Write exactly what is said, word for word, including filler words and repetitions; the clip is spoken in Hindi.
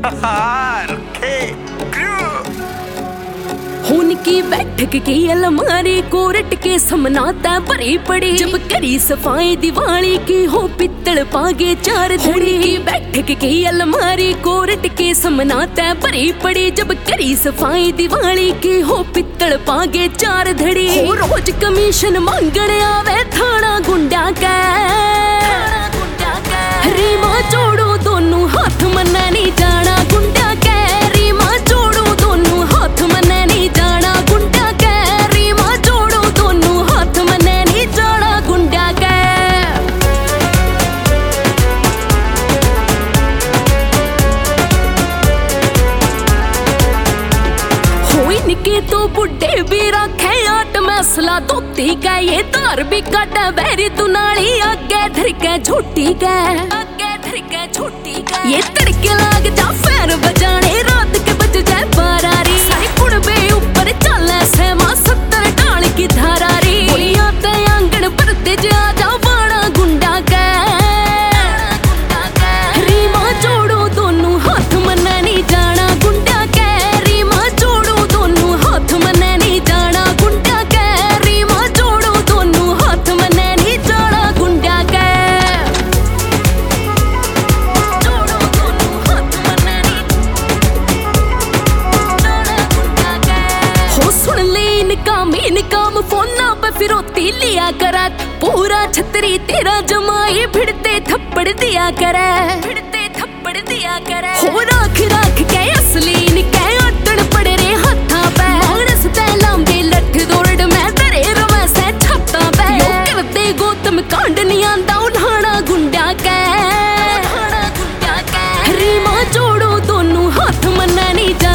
खून की बैठक की अलमारी कोरट के समनाता भरी पड़ी। जब करी सफाई दिवाली की हो पित्तल पागे चार धड़ी। की बैठक की अलमारी कोरट के समनाता भरी पड़ी। जब करी सफाई दिवाली की हो पित्तल पागे चार धड़ी। हो रोज कमीशन मांगने आवे थाना गुंडा का। रीमा जोड़ो दोनों हाथ मन्ना नहीं जाना गुंडा का। रीमा जोड़ो दोनों हाथ मन्ना नहीं जाना गुंडा का। रीमा जोड़ो दोनों हाथ मन्ना नहीं जाना गुंडा का। होई निके तो बुढ़े भी रखे आट मसला धोती का। ये तार भी काटा बैरी दुनाली आगे धर के झोटी का। छोटी ये तड़के लाग जा फैर बजाने रात के बज जाए बारारी। सारी कुड़बे ऊपर चले सहमा सत्तर डाल की धारारी। आते आंगन भरते जा जा बाड़ा गुंडा का। रीमा जोड़ो दोनों हाथ मन्ना नहीं जाना गुंडा का। रीमा जोड़ो दोनों हाथ मन्ना नहीं जाना गुंडा का। रीमा जोड़ो दोनों हाथ मन्ना नहीं जाना गुंडा का। काम इनकाम फोना पे फिरोती लिया करा। पूरा छतरी तेरा जमाई भिड़ते थप्पड़ दिया करे। भिड़ते थप्पड़ दिया करे। हो राख राख के असली इनके अटन पड़े रे हाथा पे। मानस ते लांबे लठ दौड़ में दरे रवे से छत्ता पे। यो करते गौतम कांड नहीं आंदा उन्हाना गुंडा के। रीमा जोड़ो दोनों हाथ मन्ना नहीं जा